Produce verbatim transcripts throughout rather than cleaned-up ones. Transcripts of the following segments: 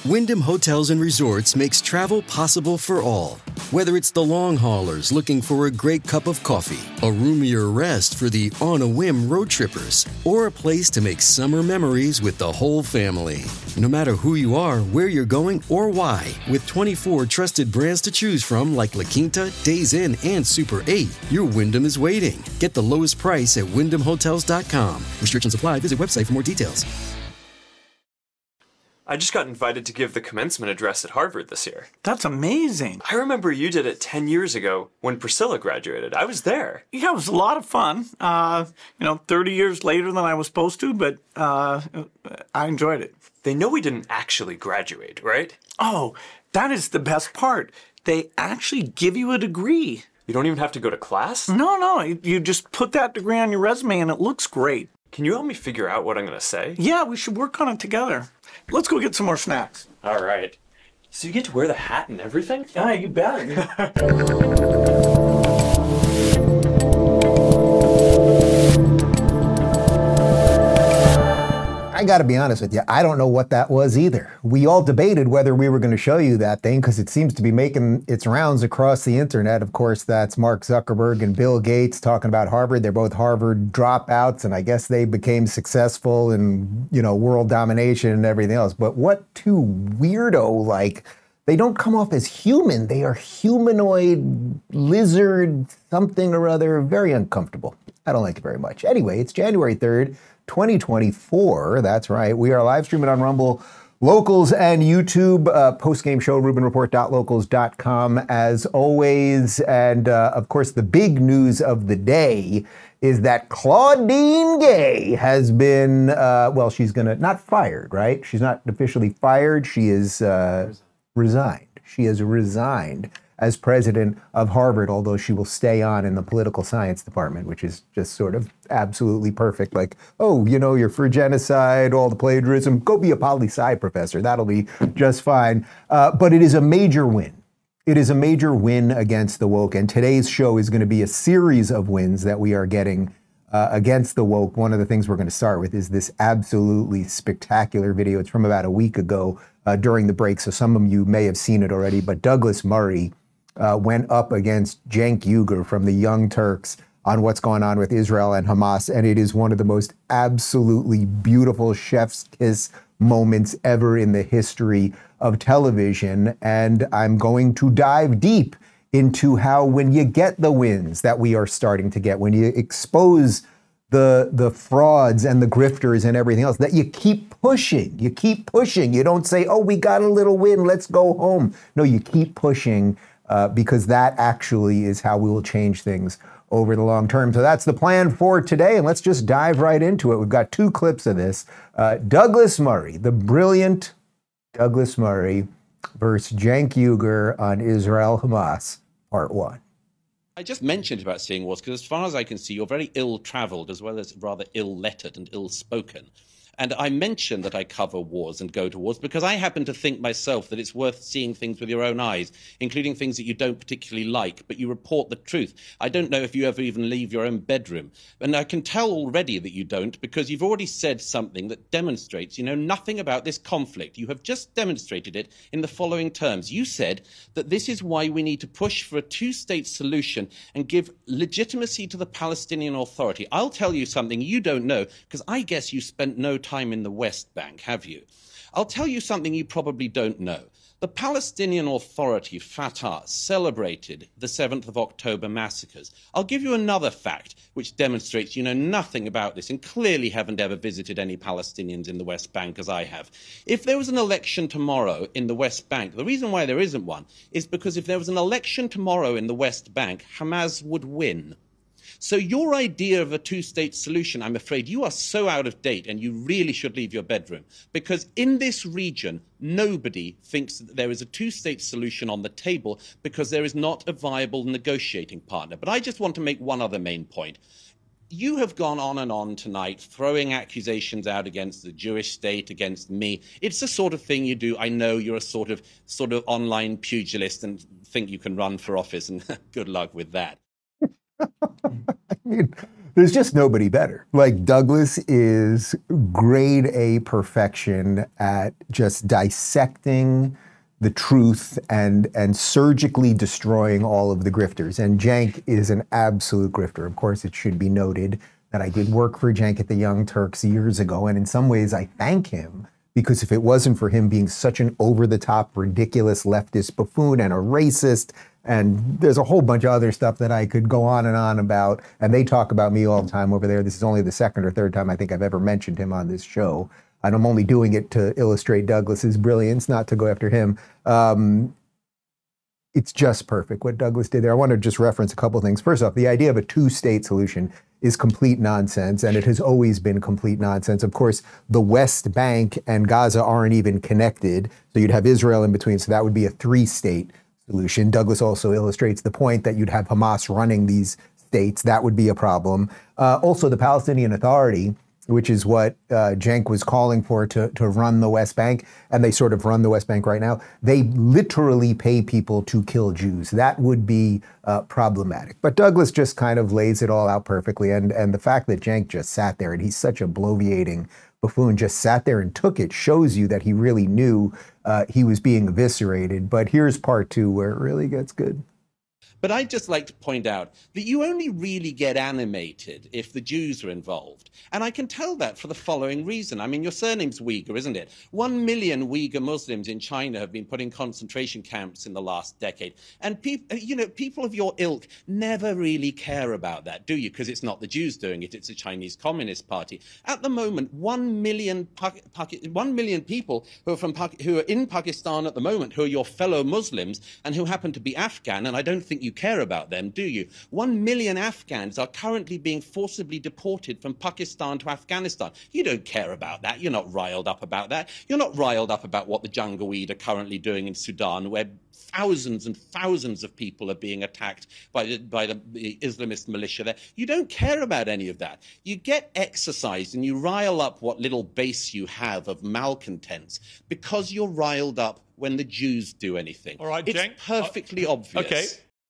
Wyndham Hotels and Resorts makes travel possible for all. Whether it's the long haulers looking for a great cup of coffee, a roomier rest for the on-a-whim road trippers, or a place to make summer memories with the whole family. No matter who you are, where you're going, or why, with twenty-four trusted brands to choose from like La Quinta, Days Inn, and Super eight, your Wyndham is waiting. Get the lowest price at wyndham hotels dot com. Restrictions apply. Visit website for more details. I just got invited to give the commencement address at Harvard this year. That's amazing. I remember you did it ten years ago when Priscilla graduated. I was there. Yeah, it was a lot of fun. Uh, you know, thirty years later than I was supposed to, but uh, I enjoyed it. They know we didn't actually graduate, right? Oh, that is the best part. They actually give you a degree. You don't even have to go to class? No, no. You just put that degree on your resume and it looks great. Can you help me figure out what I'm going to say? Yeah, we should work on it together. Let's go get some more snacks. All right. So you get to wear the hat and everything? Yeah, you bet. I got to be honest with you, I don't know what that was either. We all debated whether we were going to show you that thing because it seems to be making its rounds across the internet. Of course, that's Mark Zuckerberg and Bill Gates talking about Harvard. They're both Harvard dropouts, and I guess they became successful in, you know, world domination and everything else. But what two weirdo, like, they don't come off as human. They are humanoid, lizard, something or other. Very uncomfortable. I don't like it very much. Anyway, it's January third. twenty twenty-four, that's right. We are live streaming on Rumble, Locals, and YouTube. Uh, post-game show, Rubin Report dot locals dot com, as always. And, uh, of course, the big news of the day is that Claudine Gay has been, uh, well, she's going to, not fired, right? She's not officially fired. She is uh, resigned. She has resigned as president of Harvard, although she will stay on in the political science department, which is just sort of absolutely perfect. Like, oh, you know, you're for genocide, all the plagiarism, go be a poli-sci professor. That'll be just fine. Uh, but it is a major win. It is a major win against the woke. And today's show is going to be a series of wins that we are getting uh, against the woke. One of the things we're going to start with is this absolutely spectacular video. It's from about a week ago uh, during the break. So some of you may have seen it already, but Douglas Murray Uh, went up against Cenk Uygur from the Young Turks on what's going on with Israel and Hamas. And it is one of the most absolutely beautiful chef's kiss moments ever in the history of television. And I'm going to dive deep into how when you get the wins that we are starting to get, when you expose the the frauds and the grifters and everything else, that you keep pushing, you keep pushing. You don't say, oh, we got a little win, let's go home. No, you keep pushing. Uh, because that actually is how we will change things over the long term. So that's the plan for today, and let's just dive right into it. We've got two clips of this. Uh, Douglas Murray, the brilliant Douglas Murray versus Cenk Uygur on Israel-Hamas, part one. I just mentioned about seeing wars because as far as I can see, you're very ill-traveled as well as rather ill-lettered and ill-spoken. And I mention that I cover wars and go to wars because I happen to think myself that it's worth seeing things with your own eyes, including things that you don't particularly like, but you report the truth. I don't know if you ever even leave your own bedroom. And I can tell already that you don't because you've already said something that demonstrates you know nothing about this conflict. You have just demonstrated it in the following terms. You said that this is why we need to push for a two-state solution and give legitimacy to the Palestinian Authority. I'll tell you something you don't know because I guess you spent no time time in the West Bank, have you? I'll tell you something you probably don't know. The Palestinian Authority, Fatah, celebrated the seventh of October massacres. I'll give you another fact which demonstrates you know nothing about this and clearly haven't ever visited any Palestinians in the West Bank as I have. If there was an election tomorrow in the West Bank, the reason why there isn't one is because if there was an election tomorrow in the West Bank, Hamas would win. So your idea of a two-state solution, I'm afraid you are so out of date and you really should leave your bedroom. Because in this region, nobody thinks that there is a two-state solution on the table because there is not a viable negotiating partner. But I just want to make one other main point. You have gone on and on tonight, throwing accusations out against the Jewish state, against me. It's the sort of thing you do. I know you're a sort of, sort of online pugilist and think you can run for office, and good luck with that. I mean, There's just nobody better. Like, Douglas is grade A perfection at just dissecting the truth and and surgically destroying all of the grifters. And Cenk is an absolute grifter. Of course, it should be noted that I did work for Cenk at the Young Turks years ago, and in some ways I thank him, because if it wasn't for him being such an over-the-top, ridiculous leftist buffoon and a racist, and there's a whole bunch of other stuff that I could go on and on about, and they talk about me all the time over there. This is only the second or third time I think I've ever mentioned him on this show, and I'm only doing it to illustrate Douglas's brilliance, not to go after him. Um, it's just perfect what Douglas did there. I want to just reference a couple things. First off, the idea of a two-state solution is complete nonsense, and it has always been complete nonsense. Of course, the West Bank and Gaza aren't even connected, so you'd have Israel in between, so that would be a three-state solution. Douglas also illustrates the point that you'd have Hamas running these states. That would be a problem. Uh, also, the Palestinian Authority, which is what uh, Cenk was calling for to, to run the West Bank, and they sort of run the West Bank right now, they literally pay people to kill Jews. That would be uh, problematic. But Douglas just kind of lays it all out perfectly, and, and the fact that Cenk just sat there, and he's such a bloviating buffoon, just sat there and took it, shows you that he really knew uh, he was being eviscerated. But here's part two where it really gets good. But I'd just like to point out that you only really get animated if the Jews are involved. And I can tell that for the following reason. I mean, your surname's Uyghur, isn't it? One million Uyghur Muslims in China have been put in concentration camps in the last decade. And people, you know, people of your ilk never really care about that, do you? Because it's not the Jews doing it, it's the Chinese Communist Party. At the moment, one million, pa- pa- one million people who are, from pa- who are in Pakistan at the moment, who are your fellow Muslims and who happen to be Afghan, and I don't think you You care about them, do you? One million Afghans are currently being forcibly deported from Pakistan to Afghanistan. You don't care about that. You're not riled up about that. You're not riled up about what the Janjaweed are currently doing in Sudan, where thousands and thousands of people are being attacked by the, by the, the Islamist militia there. You don't care about any of that. You get exercised and you rile up what little base you have of malcontents because you're riled up when the Jews do anything. All right, it's Cenk. perfectly uh, obvious. Okay.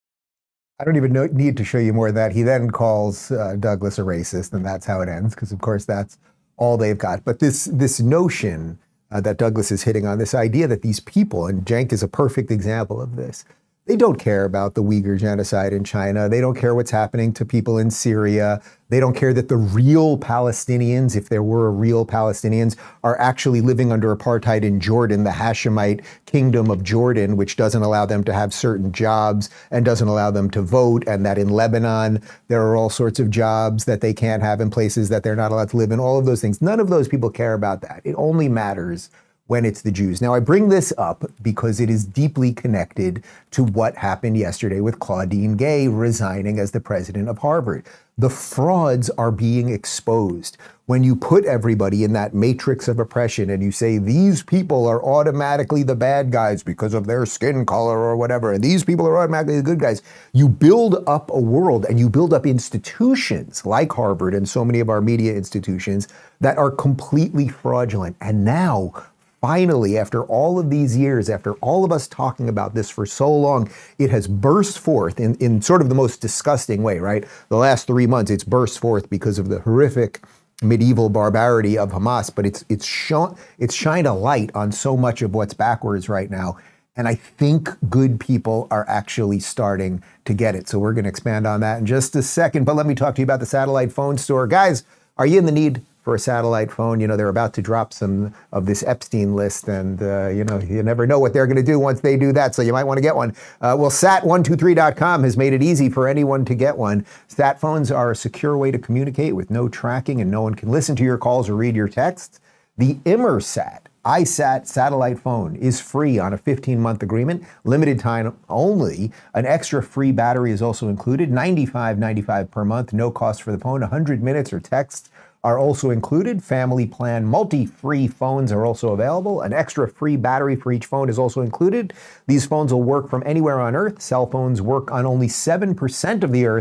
I don't even know, need to show you more of that. He then calls uh, Douglas a racist, and that's how it ends, because of course that's all they've got. But this this notion uh, that Douglas is hitting on, this idea that these people, and Cenk is a perfect example of this, they don't care about the Uyghur genocide in China. They don't care what's happening to people in Syria. They don't care that the real Palestinians, if there were real Palestinians, are actually living under apartheid in Jordan, the Hashemite kingdom of Jordan, which doesn't allow them to have certain jobs and doesn't allow them to vote, and that in Lebanon, there are all sorts of jobs that they can't have in places that they're not allowed to live in, all of those things. None of those people care about that. It only matters when it's the Jews. Now, I bring this up because it is deeply connected to what happened yesterday with Claudine Gay resigning as the president of Harvard. The frauds are being exposed. When you put everybody in that matrix of oppression and you say these people are automatically the bad guys because of their skin color or whatever, and these people are automatically the good guys, you build up a world and you build up institutions like Harvard and so many of our media institutions that are completely fraudulent. And now, finally, after all of these years, after all of us talking about this for so long, it has burst forth in, in sort of the most disgusting way, right? The last three months, it's burst forth because of the horrific medieval barbarity of Hamas, but it's it's shown it's shined a light on so much of what's backwards right now. And I think good people are actually starting to get it. So we're going to expand on that in just a second. But let me talk to you about the satellite phone store. Guys, are you in the need for a satellite phone? You know, they're about to drop some of this Epstein list, and, uh, you know, you never know what they're going to do once they do that, so you might want to get one. Uh, well, sat one two three dot com has made it easy for anyone to get one. Sat phones are a secure way to communicate with no tracking, and no one can listen to your calls or read your texts. The Immersat iSat satellite phone is free on a fifteen-month agreement, limited time only. An extra free battery is also included, ninety-five ninety-five per month, no cost for the phone. one hundred minutes or text are also included. Family plan multi-free phones are also available. An extra free battery for each phone is also included. These phones will work from anywhere on Earth. Cell phones work on only seven percent of the Earth.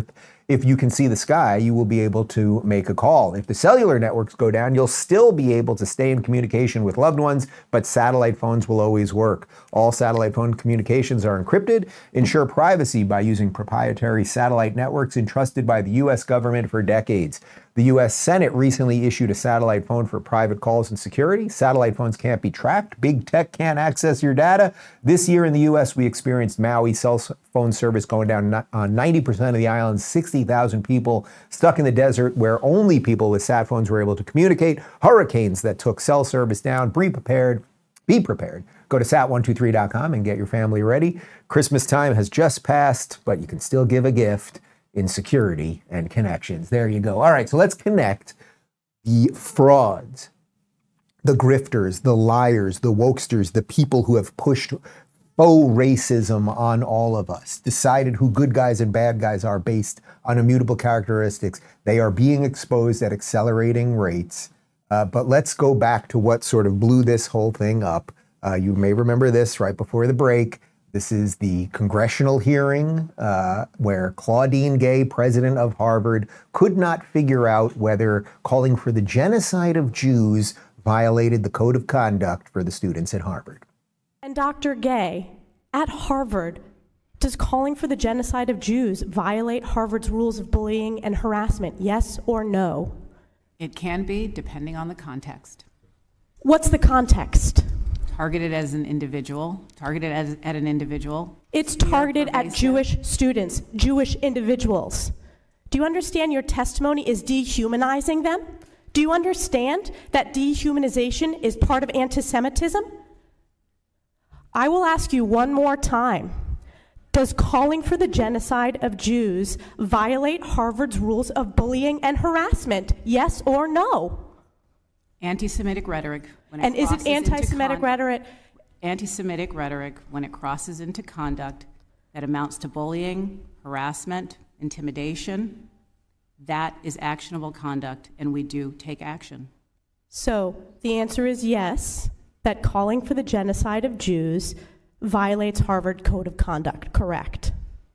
if you can see the sky, you will be able to make a call. If the cellular networks go down, you'll still be able to stay in communication with loved ones, but satellite phones will always work. All satellite phone communications are encrypted. Ensure privacy by using proprietary satellite networks entrusted by the U S government for decades. The U S Senate recently issued a satellite phone for private calls and security. Satellite phones can't be tracked. Big tech can't access your data. This year in the U S, we experienced Maui cell phone service going down on ninety percent of the island, sixty thousand people stuck in the desert where only people with sat phones were able to communicate. Hurricanes that took cell service down. Be prepared. Be prepared. Go to sat one two three dot com and get your family ready. Christmas time has just passed, but you can still give a gift in security and connections. There you go. All right, so let's connect the frauds, the grifters, the liars, the wokesters, the people who have pushed faux racism on all of us, decided who good guys and bad guys are based on immutable characteristics. They are being exposed at accelerating rates. Uh, but let's go back to what sort of blew this whole thing up. Uh, you may remember this right before the break. This is the congressional hearing uh, where Claudine Gay, president of Harvard, could not figure out whether calling for the genocide of Jews violated the code of conduct for the students at Harvard. And Doctor Gay, at Harvard, does calling for the genocide of Jews violate Harvard's rules of bullying and harassment, yes or no? It can be, depending on the context. What's the context? Targeted as an individual, targeted as, at an individual. It's targeted at Jewish students, Jewish individuals. Do you understand your testimony is dehumanizing them? Do you understand that dehumanization is part of anti-Semitism? I will ask you one more time. Does calling for the genocide of Jews violate Harvard's rules of bullying and harassment, yes or no? Anti-Semitic rhetoric. When it and is it anti-Semitic rhetoric? Anti-Semitic rhetoric, when it crosses into conduct that amounts to bullying, harassment, intimidation, that is actionable conduct, and we do take action. So the answer is yes, that calling for the genocide of Jews violates Harvard Code of Conduct, correct?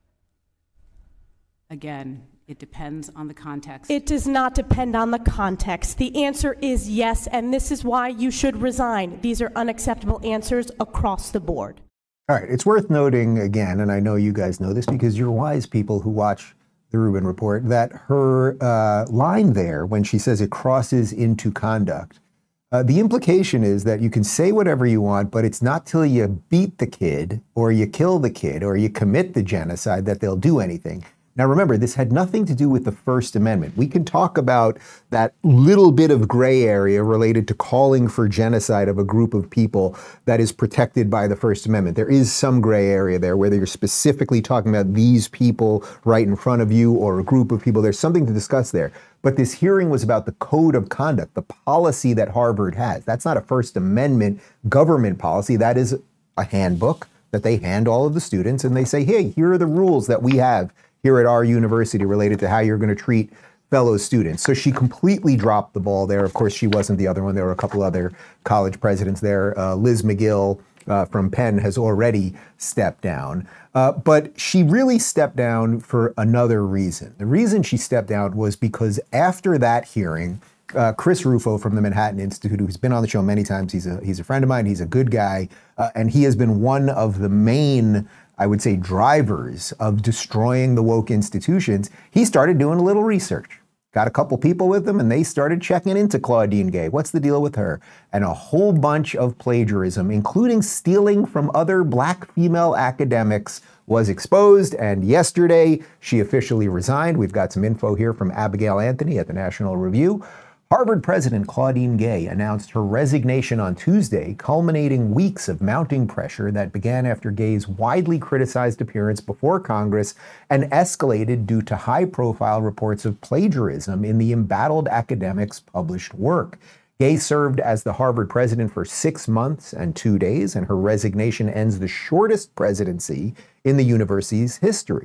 Again, it depends on the context. It does not depend on the context. The answer is yes, and this is why you should resign. These are unacceptable answers across the board. All right, it's worth noting again, and I know you guys know this because you're wise people who watch the Rubin Report, that her uh, line there, when she says it crosses into conduct, Uh, the implication is that you can say whatever you want, but it's not till you beat the kid or you kill the kid or you commit the genocide that they'll do anything. Now, remember, this had nothing to do with the First Amendment. We can talk about that little bit of gray area related to calling for genocide of a group of people that is protected by the First Amendment. There is some gray area there, whether you're specifically talking about these people right in front of you or a group of people. There's something to discuss there. But this hearing was about the code of conduct, the policy that Harvard has. That's not a First Amendment government policy. That is a handbook that they hand all of the students, and they say, hey, here are the rules that we have here at our university related to how you're going to treat fellow students. So she completely dropped the ball there. Of course, she wasn't the other one. There were a couple other college presidents there. Uh, Liz McGill uh, from Penn has already stepped down. Uh, but she really stepped down for another reason. The reason she stepped down was because after that hearing, uh, Chris Rufo from the Manhattan Institute, who's been on the show many times, he's a, he's a friend of mine, he's a good guy, uh, and he has been one of the main, I would say, drivers of destroying the woke institutions. He started doing a little research. Got a couple people with him, and they started checking into Claudine Gay. What's the deal with her? And a whole bunch of plagiarism, including stealing from other black female academics, was exposed. And yesterday, she officially resigned. We've got some info here from Abigail Anthony at the National Review. Harvard President Claudine Gay announced her resignation on Tuesday, culminating weeks of mounting pressure that began after Gay's widely criticized appearance before Congress and escalated due to high-profile reports of plagiarism in the embattled academic's published work. Gay served as the Harvard president for six months and two days, and her resignation ends the shortest presidency in the university's history.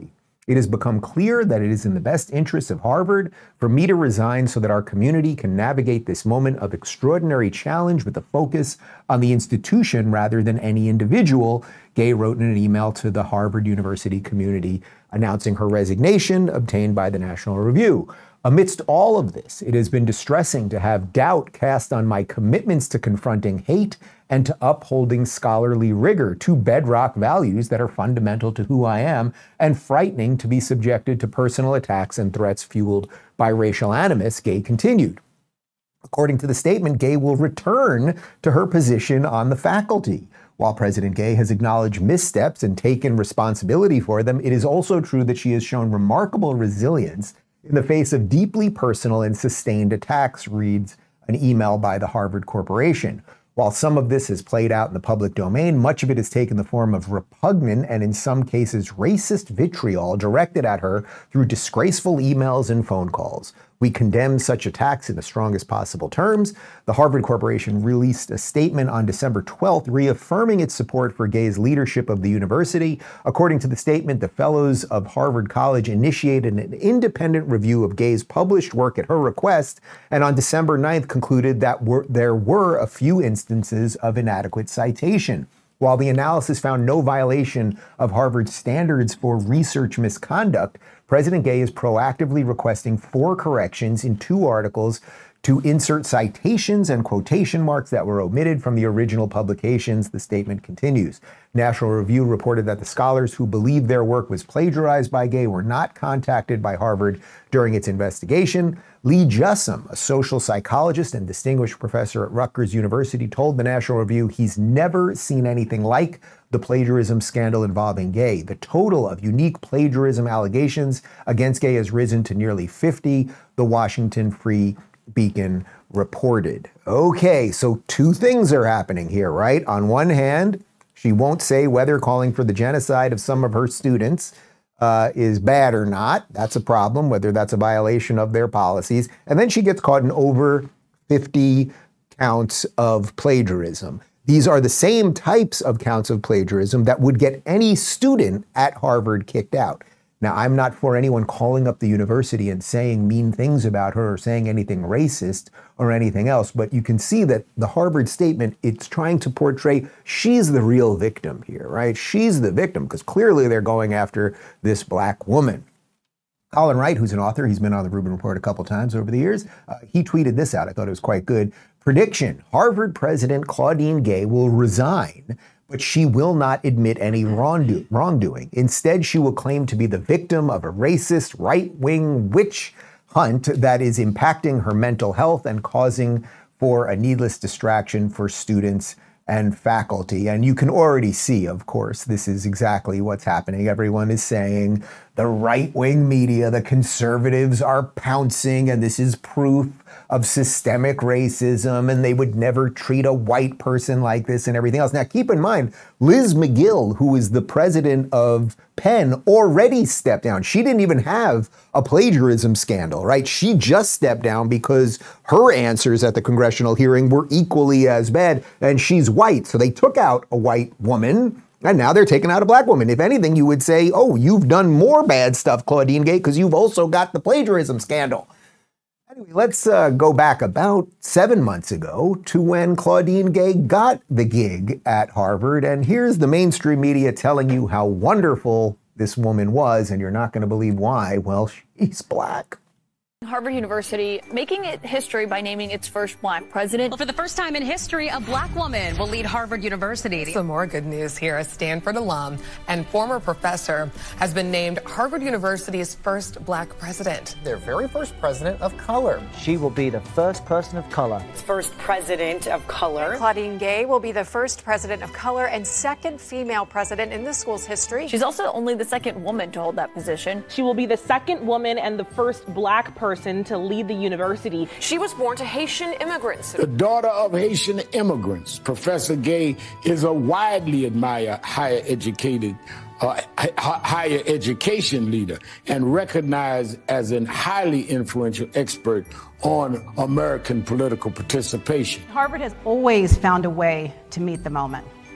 It has become clear that it is in the best interest of Harvard for me to resign so that our community can navigate this moment of extraordinary challenge with a focus on the institution rather than any individual, Gay wrote in an email to the Harvard University community announcing her resignation obtained by the National Review. Amidst all of this, it has been distressing to have doubt cast on my commitments to confronting hate and to upholding scholarly rigor, two bedrock values that are fundamental to who I am, and frightening to be subjected to personal attacks and threats fueled by racial animus, Gay continued. According to the statement, Gay will return to her position on the faculty. While President Gay has acknowledged missteps and taken responsibility for them, it is also true that she has shown remarkable resilience in the face of deeply personal and sustained attacks, reads an email by the Harvard Corporation. While some of this has played out in the public domain, much of it has taken the form of repugnant and in some cases racist vitriol directed at her through disgraceful emails and phone calls. We condemn such attacks in the strongest possible terms. The Harvard Corporation released a statement on December twelfth reaffirming its support for Gay's leadership of the university. According to the statement, the fellows of Harvard College initiated an independent review of Gay's published work at her request, and on December ninth concluded that were, there were a few instances of inadequate citation. While the analysis found no violation of Harvard's standards for research misconduct, President Gay is proactively requesting four corrections in two articles to insert citations and quotation marks that were omitted from the original publications, the statement continues. National Review reported that the scholars who believed their work was plagiarized by Gay were not contacted by Harvard during its investigation. Lee Jussum, a social psychologist and distinguished professor at Rutgers University, told the National Review he's never seen anything like the plagiarism scandal involving Gay. The total of unique plagiarism allegations against Gay has risen to nearly fifty, the Washington Free Beacon reported. Okay, so two things are happening here, right? On one hand, she won't say whether calling for the genocide of some of her students uh, is bad or not. That's a problem, whether that's a violation of their policies. And then she gets caught in over fifty counts of plagiarism. These are the same types of counts of plagiarism that would get any student at Harvard kicked out. Now, I'm not for anyone calling up the university and saying mean things about her or saying anything racist or anything else, but you can see that the Harvard statement, it's trying to portray she's the real victim here, right? She's the victim, because clearly they're going after this black woman. Colin Wright, who's an author, he's been on the Rubin Report a couple times over the years, uh, he tweeted this out. I thought it was quite good. Prediction: Harvard President Claudine Gay will resign, but she will not admit any wrongdo- wrongdoing. Instead, she will claim to be the victim of a racist right-wing witch hunt that is impacting her mental health and causing for a needless distraction for students and faculty. And you can already see, of course, this is exactly what's happening. Everyone is saying the right-wing media, the conservatives are pouncing, and this is proof of systemic racism, and they would never treat a white person like this and everything else. Now, keep in mind, Liz McGill, who is the president of Penn, already stepped down. She didn't even have a plagiarism scandal, right? She just stepped down because her answers at the congressional hearing were equally as bad, and she's white. So they took out a white woman, and now they're taking out a black woman. If anything, you would say, oh, you've done more bad stuff, Claudine Gay, because you've also got the plagiarism scandal. Anyway, let's uh, go back about seven months ago to when Claudine Gay got the gig at Harvard. And here's the mainstream media telling you how wonderful this woman was, and you're not going to believe why. Well, she's black. Harvard University making it history by naming its first black president. Well, for the first time in history, a black woman will lead Harvard University. Some more good news here. A Stanford alum and former professor has been named Harvard University's first black president. Their very first president of color. She will be the first person of color. First president of color. Claudine Gay will be the first president of color and second female president in the school's history. She's also only the second woman to hold that position. She will be the second woman and the first black person to lead the university. She was born to Haitian immigrants. The daughter of Haitian immigrants, Professor Gay is a widely admired higher educated, uh, higher education leader and recognized as a highly influential expert on American political participation. Harvard has always found a way to meet the moment.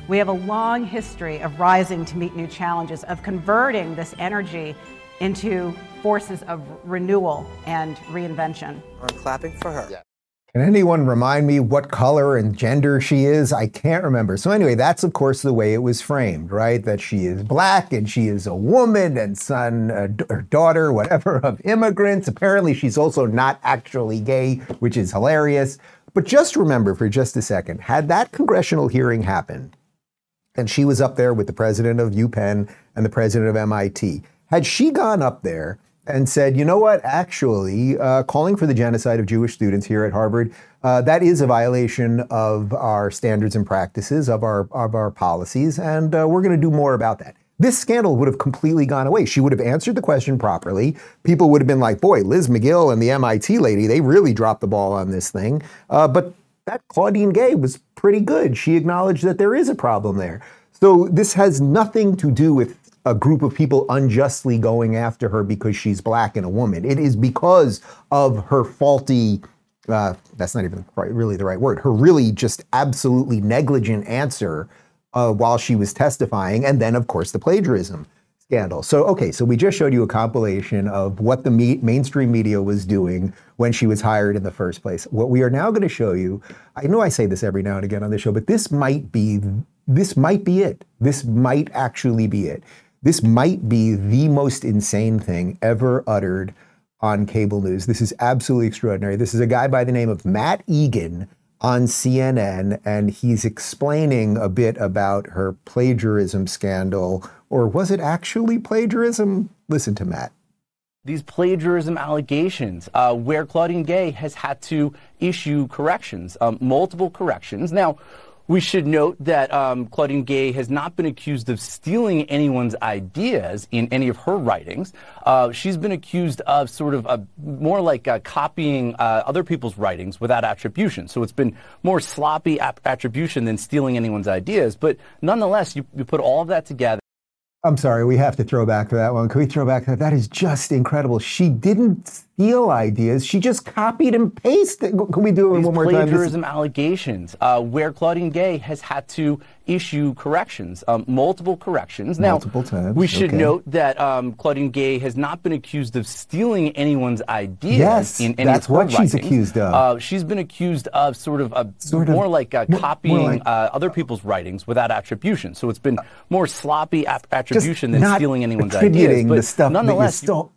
We have a long history of rising to meet new challenges, of converting this energy into forces of renewal and reinvention. I'm clapping for her. Yeah. Can anyone remind me what color and gender she is? I can't remember. So anyway, that's of course the way it was framed, right? That she is black and she is a woman and son uh, or daughter, whatever, of immigrants. Apparently she's also not actually gay, which is hilarious. But just remember for just a second, had that congressional hearing happened, and she was up there with the president of UPenn and the president of M I T, had she gone up there and said, you know what, actually, uh, calling for the genocide of Jewish students here at Harvard, uh, that is a violation of our standards and practices, of our, of our policies, and uh, we're going to do more about that. This scandal would have completely gone away. She would have answered the question properly. People would have been like, boy, Liz McGill and the M I T lady, they really dropped the ball on this thing. Uh, but that Claudine Gay was pretty good. She acknowledged that there is a problem there. So this has nothing to do with a group of people unjustly going after her because she's black and a woman. It is because of her faulty, uh, that's not even right, really the right word, her really just absolutely negligent answer uh, while she was testifying. And then, of course, the plagiarism scandal. So, okay, so we just showed you a compilation of what the me- mainstream media was doing when she was hired in the first place. What we are now going to show you, I know I say this every now and again on the show, but this might be, this might be it. This might actually be it. This might be the most insane thing ever uttered on cable news. This is absolutely extraordinary. This is a guy by the name of Matt Egan on C N N, and he's explaining a bit about her plagiarism scandal. Or was it actually plagiarism? Listen to Matt. These plagiarism allegations, uh, where Claudine Gay has had to issue corrections, um, multiple corrections. Now, we should note that um, Claudine Gay has not been accused of stealing anyone's ideas in any of her writings. Uh, she's been accused of sort of a, more like uh, copying uh, other people's writings without attribution. So it's been more sloppy ap- attribution than stealing anyone's ideas. But nonetheless, you, you put all of that together. I'm sorry, we have to throw back to that one. Can we throw back to that? That is just incredible. She didn't steal ideas. She just copied and pasted. Can we do it These one more time? Plagiarism allegations, uh, where Claudine Gay has had to issue corrections, um, multiple corrections. Now, multiple times. We should okay. note that um, Claudine Gay has not been accused of stealing anyone's ideas yes, in any that's of her what she's writings. accused of. Uh, she's been accused of sort of, a, sort more of, like uh, more, copying more like, uh, other people's writings without attribution. So it's been more sloppy ap- attribution than stealing anyone's ideas. But the stuff nonetheless, still,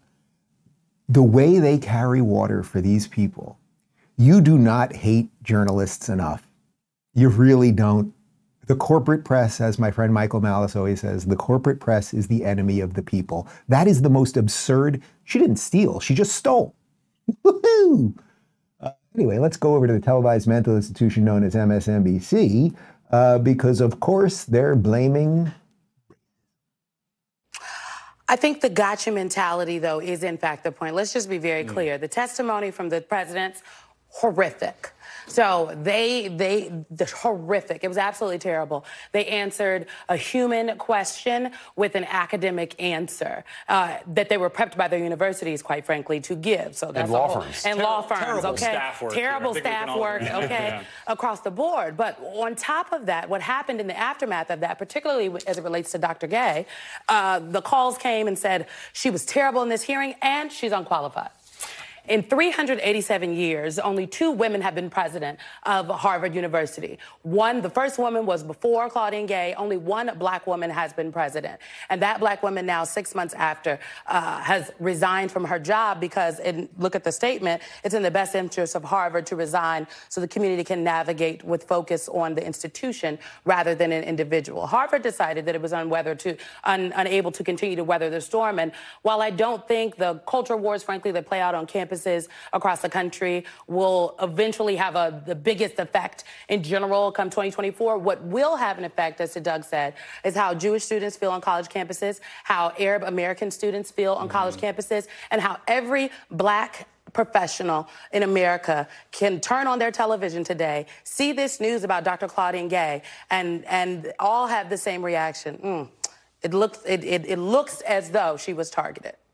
the way they carry water for these people, you do not hate journalists enough. You really don't. The corporate press, as my friend Michael Malice always says, the corporate press is the enemy of the people. That is the most absurd. She didn't steal. She just stole. Woohoo! Uh, anyway, let's go over to the televised mental institution known as M S N B C, uh, because, of course, they're blaming... I think the gotcha mentality, though, is in fact the point. Let's just be very clear. The testimony from the president's horrific. So they, they, the horrific. It was absolutely terrible. They answered a human question with an academic answer uh, that they were prepped by their universities, quite frankly, to give. So that's and law whole, firms. And Ter- law firms, terrible okay? Staff work terrible staff work, okay, yeah. across the board. But on top of that, what happened in the aftermath of that, particularly as it relates to Doctor Gay, uh, the calls came and said she was terrible in this hearing and she's unqualified. In three hundred eighty-seven years, only two women have been president of Harvard University. One, the first woman was before Claudine Gay. Only one black woman has been president. And that black woman now, six months after, uh, has resigned from her job because, and look at the statement, it's in the best interest of Harvard to resign so the community can navigate with focus on the institution rather than an individual. Harvard decided that it was unweather to, un, unable to continue to weather the storm. And while I don't think the culture wars, frankly, that play out on campus across the country will eventually have a, the biggest effect in general come twenty twenty-four. What will have an effect, as Doug said, is how Jewish students feel on college campuses, how Arab American students feel on mm-hmm. college campuses, and how every black professional in America can turn on their television today, see this news about Doctor Claudine Gay, and, and all have the same reaction. Mm. It looks, it, it, it looks as though she was targeted.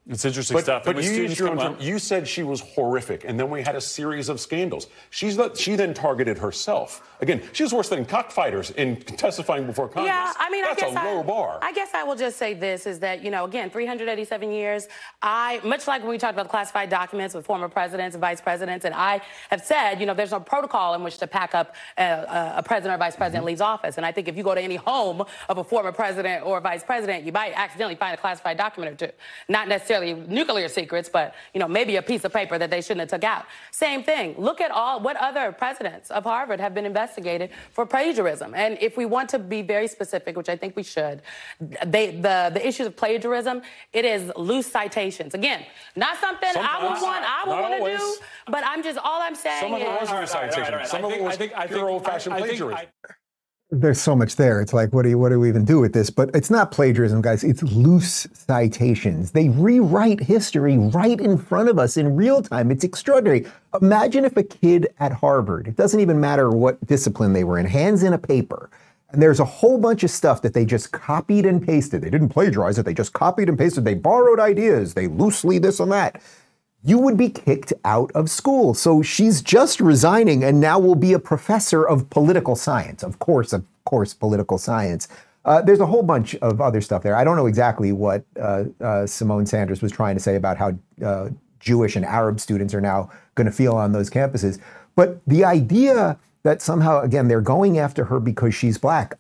It's interesting but, stuff. But when you, used students your come own up- term. You said she was horrific, and then we had a series of scandals. She's not, she then targeted herself. Again, she was worse than cockfighters in testifying before Congress. Yeah, I mean, That's I guess a low I, bar. I guess I will just say this, is that, you know, again, three hundred eighty-seven years, I, much like when we talked about the classified documents with former presidents and vice presidents, and I have said, you know, there's no protocol in which to pack up a, a president or vice president Mm-hmm. leaves office. And I think if you go to any home of a former president or vice president, you might accidentally find a classified document or two. Not necessarily nuclear secrets, but, you know, maybe a piece of paper that they shouldn't have took out. Same thing. Look at all what other presidents of Harvard have been investigated for plagiarism. And if we want to be very specific, which I think we should, they, the, the issues of plagiarism, it is loose citations. Again, not something I would Sometimes. want, I would Not want to always. do, but I'm just, all I'm saying Some of it is... was recitation. Some of it was pure old-fashioned plagiarism. There's so much there. It's like, what do you, what do we even do with this? But it's not plagiarism, guys. It's loose citations. They rewrite history right in front of us in real time. It's extraordinary. Imagine if a kid at Harvard, it doesn't even matter what discipline they were in, hands in a paper, and there's a whole bunch of stuff that they just copied and pasted. They didn't plagiarize it. They just copied and pasted. They borrowed ideas. They loosely this and that. You would be kicked out of school. So she's just resigning and now will be a professor of political science. Of course, of course, political science. Uh, there's a whole bunch of other stuff there. I don't know exactly what uh, uh, Simone Sanders was trying to say about how uh, Jewish and Arab students are now going to feel on those campuses. But the idea that somehow, again, they're going after her because she's black,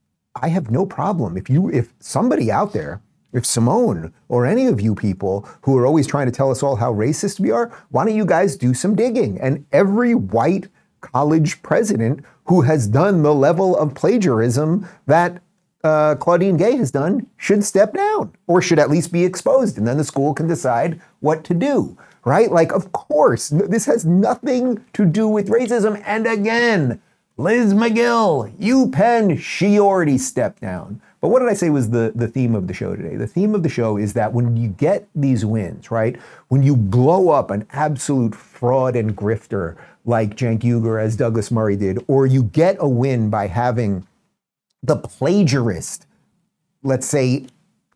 I have no problem. If you, if somebody out there, if Simone or any of you people who are always trying to tell us all how racist we are, why don't you guys do some digging? And every white college president who has done the level of plagiarism that uh, Claudine Gay has done should step down or should at least be exposed. And then the school can decide what to do, right? Like, of course, this has nothing to do with racism. And again, Liz McGill, UPenn, she already stepped down. But what did I say was the, the theme of the show today? The theme of the show is that when you get these wins, right? When you blow up an absolute fraud and grifter like Cenk Uygur, as Douglas Murray did, or you get a win by having the plagiarist, let's say,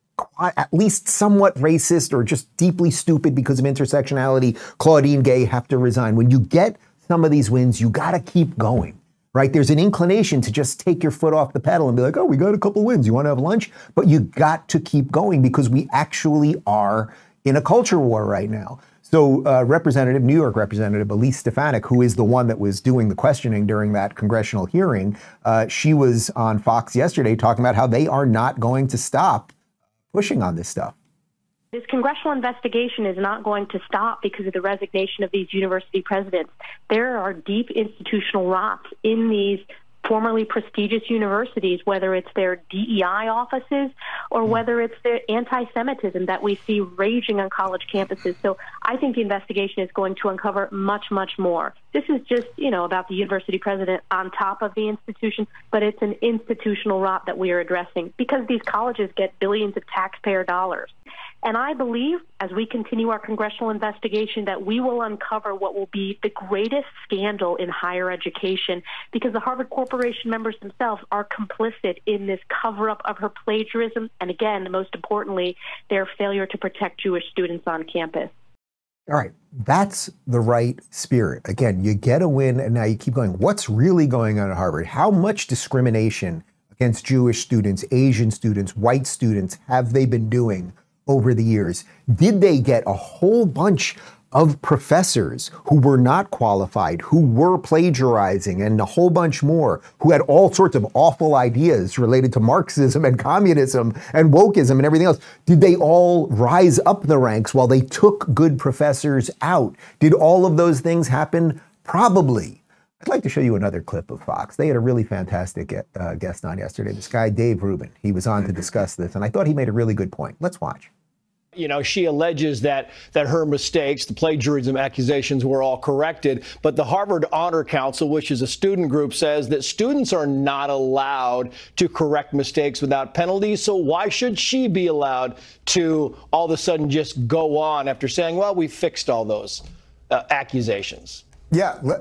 at least somewhat racist or just deeply stupid because of intersectionality, Claudine Gay, have to resign. When you get some of these wins, you got to keep going. Right? There's an inclination to just take your foot off the pedal and be like, oh, we got a couple wins. You want to have lunch? But you got to keep going because we actually are in a culture war right now. So uh, Representative, New York Representative Elise Stefanik, who is the one that was doing the questioning during that congressional hearing, uh, she was on Fox yesterday talking about how they are not going to stop pushing on this stuff. This congressional investigation is not going to stop because of the resignation of these university presidents. There are deep institutional rots in these formerly prestigious universities, whether it's their D E I offices or whether it's their anti-Semitism that we see raging on college campuses. So I think the investigation is going to uncover much, much more. This is just, you know, about the university president on top of the institution, but it's an institutional rot that we are addressing because these colleges get billions of taxpayer dollars. And I believe, as we continue our congressional investigation, that we will uncover what will be the greatest scandal in higher education because the Harvard Corporation members themselves are complicit in this cover-up of her plagiarism and, again, most importantly, their failure to protect Jewish students on campus. All right, that's the right spirit. Again, you get a win and now you keep going. What's really going on at Harvard? How much discrimination against Jewish students, Asian students, white students have they been doing over the years? Did they get a whole bunch of professors who were not qualified, who were plagiarizing, and a whole bunch more, who had all sorts of awful ideas related to Marxism and communism and wokeism and everything else? Did they all rise up the ranks while they took good professors out? Did all of those things happen? Probably. I'd like to show you another clip of Fox. They had a really fantastic uh, guest on yesterday, this guy, Dave Rubin. He was on to discuss this, and I thought he made a really good point. Let's watch. You know, she alleges that that her mistakes, the plagiarism accusations, were all corrected. But the Harvard Honor Council, which is a student group, says that students are not allowed to correct mistakes without penalties. So why should she be allowed to all of a sudden just go on after saying, well, we fixed all those uh, accusations? Yeah. Let,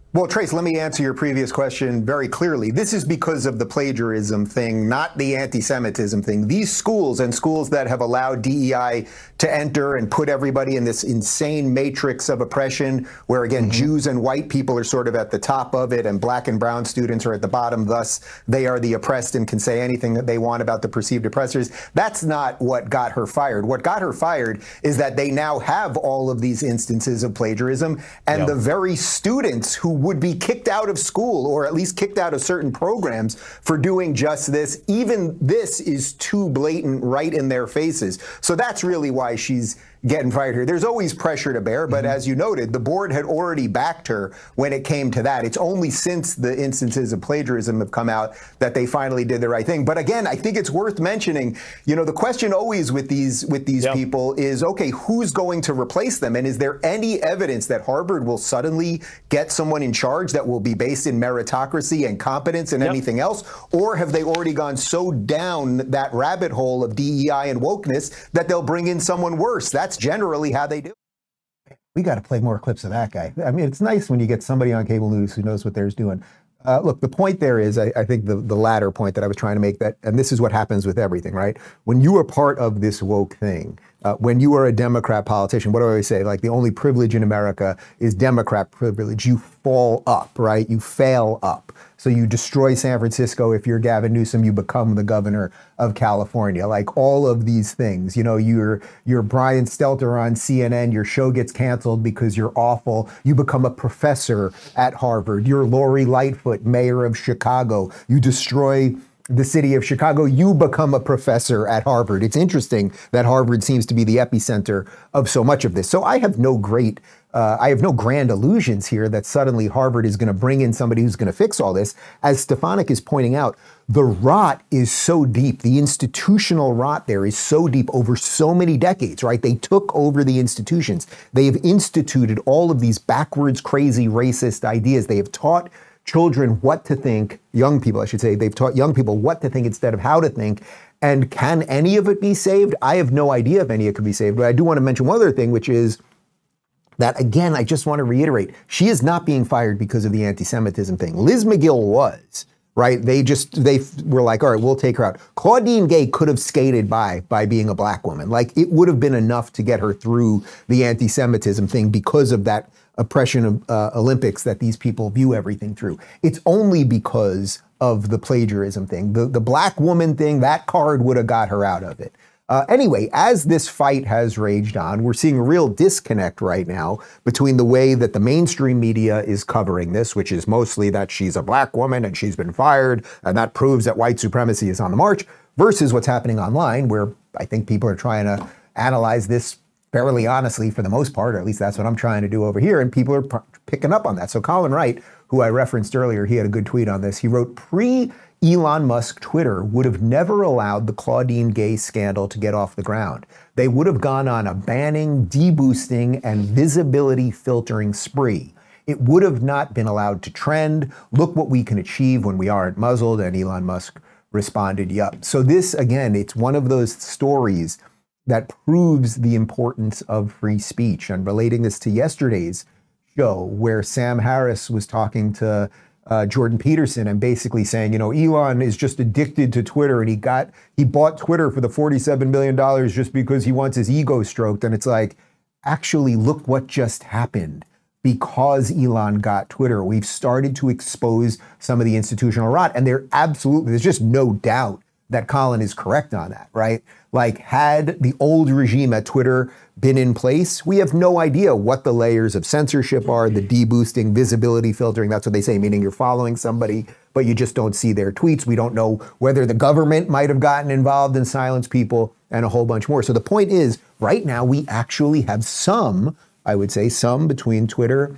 Well, Trace, let me answer your previous question very clearly. This is because of the plagiarism thing, not the anti-Semitism thing. These schools and schools that have allowed D E I to enter and put everybody in this insane matrix of oppression, where, again, mm-hmm. Jews and white people are sort of at the top of it and black and brown students are at the bottom. Thus, they are the oppressed and can say anything that they want about the perceived oppressors. That's not what got her fired. What got her fired is that they now have all of these instances of plagiarism, and yep. the very students who would be kicked out of school, or at least kicked out of certain programs for doing just this. Even this is too blatant, right in their faces. So that's really why she's getting fired here. There's always pressure to bear, but mm-hmm. as you noted, the board had already backed her when it came to that. It's only since the instances of plagiarism have come out that they finally did the right thing. But again, I think it's worth mentioning, you know, the question always with these with these yep. people is, okay, who's going to replace them? And is there any evidence that Harvard will suddenly get someone in charge that will be based in meritocracy and competence and yep. anything else? Or have they already gone so down that rabbit hole of D E I and wokeness that they'll bring in someone worse? That's generally how they do it. We got to play more clips of that guy. I mean, it's nice when you get somebody on cable news who knows what they're doing. Uh, look, the point there is, I, I think the, the latter point that I was trying to make, that, and this is what happens with everything, right? When you are part of this woke thing, uh, when you are a Democrat politician, what do I always say? Like, the only privilege in America is Democrat privilege. You fall up, right? You fail up. So you destroy San Francisco. If you're Gavin Newsom, you become the governor of California. Like, all of these things, you know, you're you're Brian Stelter on C N N. Your show gets canceled because you're awful. You become a professor at Harvard. You're Lori Lightfoot, mayor of Chicago. You destroy the city of Chicago. You become a professor at Harvard. It's interesting that Harvard seems to be the epicenter of so much of this. So I have no great Uh, I have no grand illusions here that suddenly Harvard is going to bring in somebody who's going to fix all this. As Stefanik is pointing out, the rot is so deep. The institutional rot there is so deep over so many decades, right? They took over the institutions. They have instituted all of these backwards, crazy, racist ideas. They have taught children what to think, young people, I should say. They've taught young people what to think instead of how to think. And can any of it be saved? I have no idea if any of it could be saved. But I do want to mention one other thing, which is that, again, I just want to reiterate, she is not being fired because of the anti-Semitism thing. Liz McGill was, right? They just, they were like, all right, we'll take her out. Claudine Gay could have skated by by being a black woman. Like, it would have been enough to get her through the anti-Semitism thing because of that oppression of uh, Olympics that these people view everything through. It's only because of the plagiarism thing. The, the black woman thing, that card would have got her out of it. Uh, anyway, as this fight has raged on, we're seeing a real disconnect right now between the way that the mainstream media is covering this, which is mostly that she's a black woman and she's been fired, and that proves that white supremacy is on the march, versus what's happening online, where I think people are trying to analyze this fairly honestly for the most part, or at least that's what I'm trying to do over here, and people are p- picking up on that. So Colin Wright, who I referenced earlier, he had a good tweet on this. He wrote, pre- Elon Musk Twitter would have never allowed the Claudine Gay scandal to get off the ground. They would have gone on a banning, deboosting, and visibility filtering spree. It would have not been allowed to trend. Look what we can achieve when we aren't muzzled. And Elon Musk responded, yup. So this, again, it's one of those stories that proves the importance of free speech. And relating this to yesterday's show, where Sam Harris was talking to Uh, Jordan Peterson and basically saying, you know, Elon is just addicted to Twitter, and he got, he bought Twitter for the forty-seven billion dollars just because he wants his ego stroked. And it's like, actually, look what just happened. Because Elon got Twitter, we've started to expose some of the institutional rot. And there absolutely, there's just no doubt that Colin is correct on that, right? Like, had the old regime at Twitter been in place, we have no idea what the layers of censorship are, the deboosting, visibility filtering, that's what they say, meaning you're following somebody, but you just don't see their tweets. We don't know whether the government might have gotten involved and silenced people, and a whole bunch more. So the point is, right now, we actually have some, I would say, some between Twitter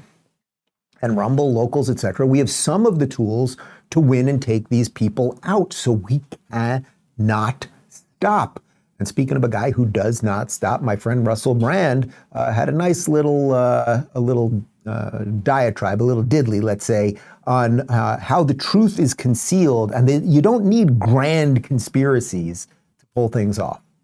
and Rumble, Locals, et cetera. We have some of the tools to win and take these people out. So we cannot stop. And speaking of a guy who does not stop, my friend Russell Brand uh, had a nice little, uh, a little uh, diatribe, a little diddly, let's say, on uh, how the truth is concealed, and that you don't need grand conspiracies to pull things off.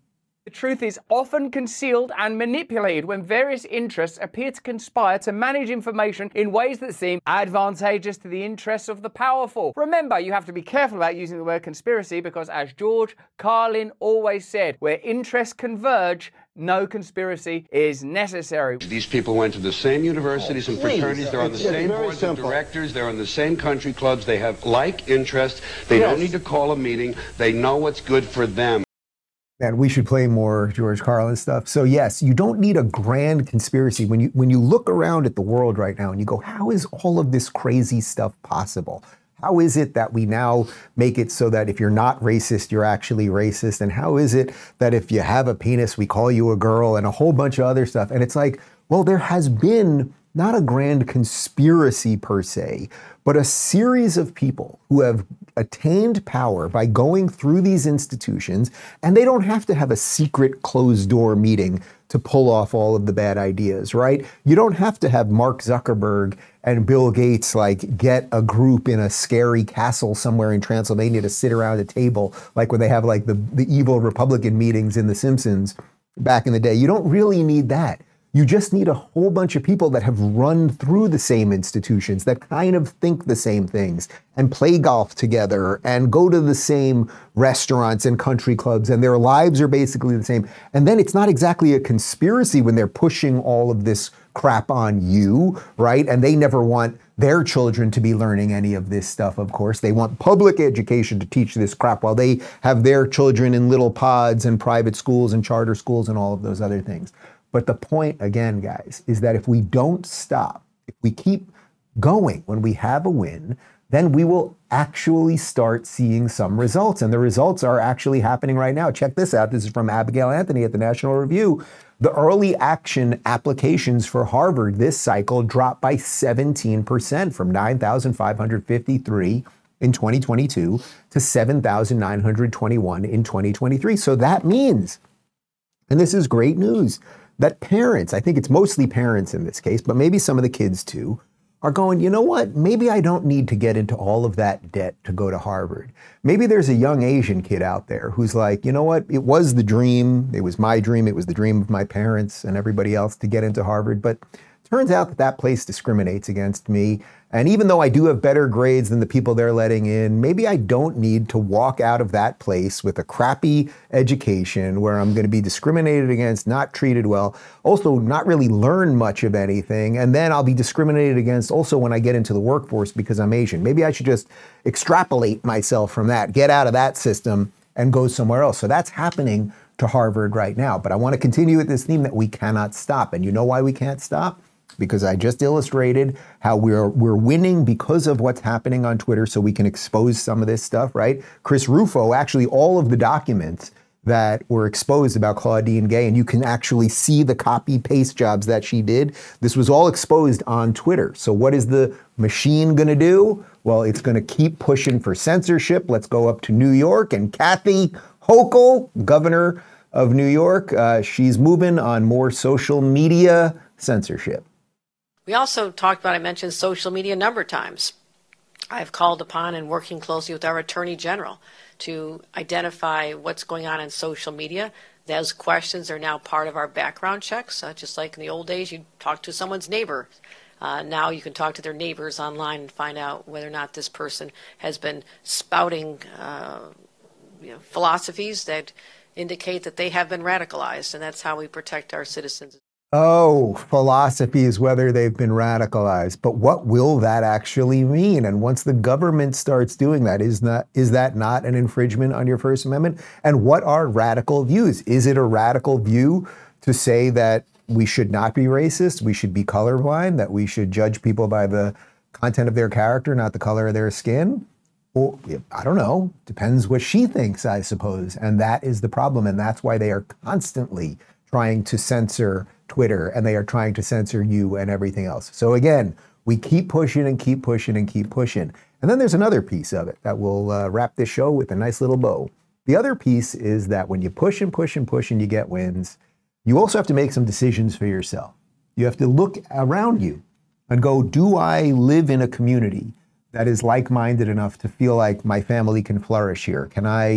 The truth is often concealed and manipulated when various interests appear to conspire to manage information in ways that seem advantageous to the interests of the powerful. Remember, you have to be careful about using the word conspiracy because, as George Carlin always said, where interests converge, no conspiracy is necessary. These people went to the same universities and fraternities. They're on the same boards of directors. They're in the same country clubs. They have like interests. They don't need to call a meeting. They know what's good for them. And we should play more George Carlin stuff. So yes, you don't need a grand conspiracy. When you when you look around at the world right now and you go, how is all of this crazy stuff possible? How is it that we now make it so that if you're not racist, you're actually racist? And how is it that if you have a penis, we call you a girl, and a whole bunch of other stuff? And it's like, well, there has been not a grand conspiracy per se, but a series of people who have attained power by going through these institutions, and they don't have to have a secret closed door meeting to pull off all of the bad ideas, right? You don't have to have Mark Zuckerberg and Bill Gates like get a group in a scary castle somewhere in Transylvania to sit around a table, like when they have like the, the evil Republican meetings in The Simpsons back in the day. You don't really need that. You just need a whole bunch of people that have run through the same institutions, that kind of think the same things and play golf together and go to the same restaurants and country clubs, and their lives are basically the same. And then it's not exactly a conspiracy when they're pushing all of this crap on you, right? And they never want their children to be learning any of this stuff, of course. They want public education to teach this crap while they have their children in little pods and private schools and charter schools and all of those other things. But the point, again, guys, is that if we don't stop, if we keep going when we have a win, then we will actually start seeing some results. And the results are actually happening right now. Check this out. This is from Abigail Anthony at the National Review. The early action applications for Harvard this cycle dropped by seventeen percent from nine thousand five hundred fifty-three in twenty twenty-two to seven thousand nine hundred twenty-one in twenty twenty-three. So that means, and this is great news, that parents, I think it's mostly parents in this case, but maybe some of the kids too, are going, you know what, maybe I don't need to get into all of that debt to go to Harvard. Maybe there's a young Asian kid out there who's like, you know what, it was the dream, it was my dream, it was the dream of my parents and everybody else to get into Harvard, but it turns out that that place discriminates against me. And even though I do have better grades than the people they're letting in, maybe I don't need to walk out of that place with a crappy education where I'm going to be discriminated against, not treated well, also not really learn much of anything. And then I'll be discriminated against also when I get into the workforce because I'm Asian. Maybe I should just extrapolate myself from that, get out of that system and go somewhere else. So that's happening to Harvard right now. But I want to continue with this theme that we cannot stop. And you know why we can't stop? Because I just illustrated how we're we're winning because of what's happening on Twitter, so we can expose some of this stuff, right? Chris Rufo, actually all of the documents that were exposed about Claudine Gay, and you can actually see the copy paste jobs that she did. This was all exposed on Twitter. So what is the machine gonna do? Well, it's gonna keep pushing for censorship. Let's go up to New York, and Kathy Hochul, governor of New York, uh, she's moving on more social media censorship. We also talked about, I mentioned social media a number of times. I've called upon and working closely with our Attorney General to identify what's going on in social media. Those questions are now part of our background checks, uh, just like in the old days, you'd talk to someone's neighbor. Uh, now you can talk to their neighbors online and find out whether or not this person has been spouting uh, you know, philosophies that indicate that they have been radicalized, and that's how we protect our citizens. Oh, philosophies, whether they've been radicalized. But what will that actually mean? And once the government starts doing that, is not, is that not an infringement on your First Amendment? And what are radical views? Is it a radical view to say that we should not be racist, we should be colorblind, that we should judge people by the content of their character, not the color of their skin? Well, I don't know. Depends what she thinks, I suppose. And that is the problem. And that's why they are constantly trying to censor Twitter, and they are trying to censor you and everything else. So again, we keep pushing and keep pushing and keep pushing. And then there's another piece of it that will uh, wrap this show with a nice little bow. The other piece is that when you push and push and push and you get wins, you also have to make some decisions for yourself. You have to look around you and go, do I live in a community that is like-minded enough to feel like my family can flourish here? Can I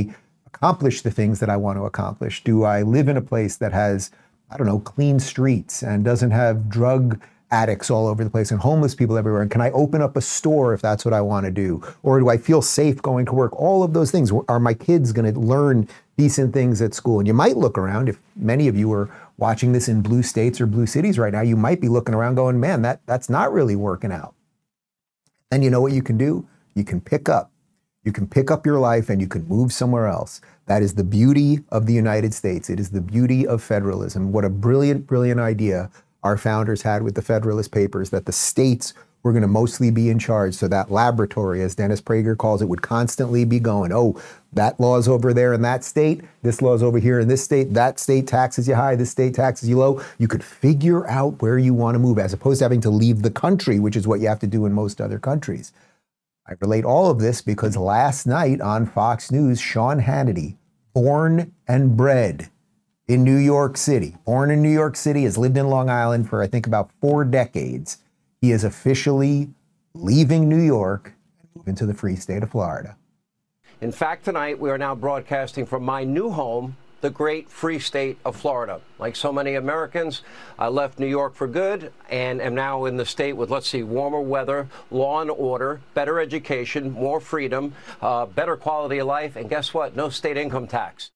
accomplish the things that I want to accomplish? Do I live in a place that has, I don't know, clean streets and doesn't have drug addicts all over the place and homeless people everywhere? And can I open up a store if that's what I want to do? Or do I feel safe going to work? All of those things. Are my kids going to learn decent things at school? And you might look around, if many of you are watching this in blue states or blue cities right now, you might be looking around going, man, that, that's not really working out. And you know what you can do? You can pick up. You can pick up your life and you can move somewhere else. That is the beauty of the United States. It is the beauty of federalism. What a brilliant, brilliant idea our founders had with the Federalist Papers, that the states were going to mostly be in charge. So that laboratory, as Dennis Prager calls it, would constantly be going, oh, that law's over there in that state, this law's over here in this state, that state taxes you high, this state taxes you low. You could figure out where you want to move as opposed to having to leave the country, which is what you have to do in most other countries. I relate all of this because last night on Fox News, Sean Hannity, born and bred in New York City, born in New York City, has lived in Long Island for, I think, about four decades. He is officially leaving New York and moving to the free state of Florida. In fact, tonight we are now broadcasting from my new home, the great free state of Florida. Like so many Americans, I left New York for good and am now in the state with, let's see, warmer weather, law and order, better education, more freedom, uh, better quality of life, and guess what? No state income tax.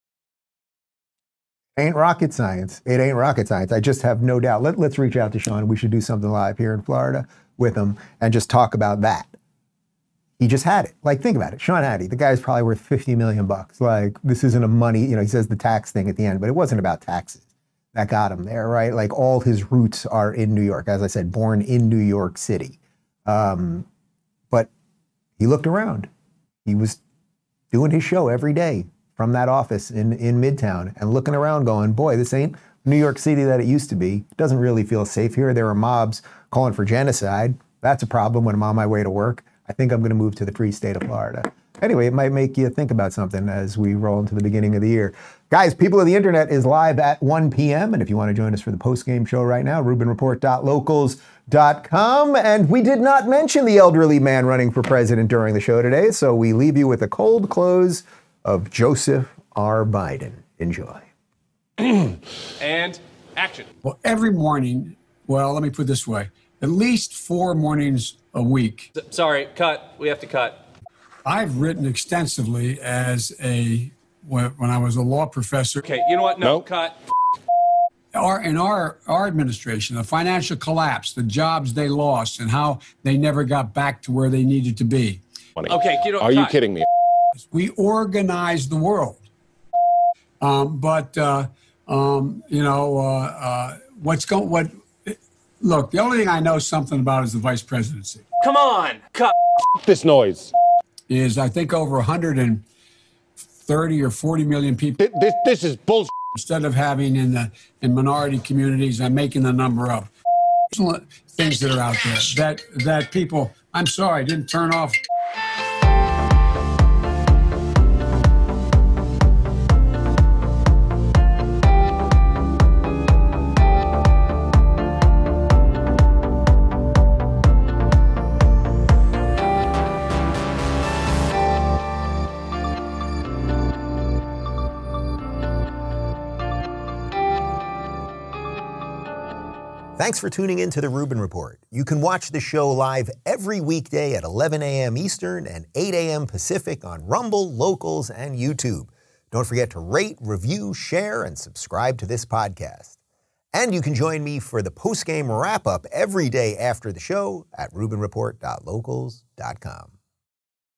Ain't rocket science. It ain't rocket science. I just have no doubt. Let, let's reach out to Sean. We should do something live here in Florida with him and just talk about that. He just had it. Like, think about it. Sean Hannity, the guy's probably worth fifty million bucks. Like, this isn't a money, you know, he says the tax thing at the end, but it wasn't about taxes that got him there, right? Like, all his roots are in New York. As I said, born in New York City. Um, but he looked around. He was doing his show every day from that office in, in Midtown and looking around going, boy, this ain't New York City that it used to be. It doesn't really feel safe here. There are mobs calling for genocide. That's a problem when I'm on my way to work. I think I'm going to move to the free state of Florida. Anyway, it might make you think about something as we roll into the beginning of the year. Guys, People of the Internet is live at one p.m. And if you want to join us for the post-game show right now, rubin report dot locals dot com. And we did not mention the elderly man running for president during the show today, so we leave you with a cold close of Joseph R. Biden. Enjoy. And action. Well, every morning, well, let me put it this way, at least four mornings a week. S- sorry, cut. We have to cut. I've written extensively as a, when, when I was a law professor. Okay, you know what? No, nope. Cut. Our, in our, our administration, the financial collapse, the jobs they lost, and how they never got back to where they needed to be. Okay, you know, Are cut. you kidding me? We organized the world. Um, but, uh, um, you know, uh, uh, what's going, what, look, the only thing I know something about is the vice presidency. Come on, cut this noise. Is I think over one hundred thirty or forty million people. This, this is bullshit. Instead of having in the, in minority communities, I'm making the number up. Things that are out there that, that people, I'm sorry, didn't turn off. Thanks for tuning in to the Rubin Report. You can watch the show live every weekday at eleven a.m. Eastern and eight a.m. Pacific on Rumble, Locals, and YouTube. Don't forget to rate, review, share, and subscribe to this podcast. And you can join me for the post-game wrap-up every day after the show at rubin report dot locals dot com.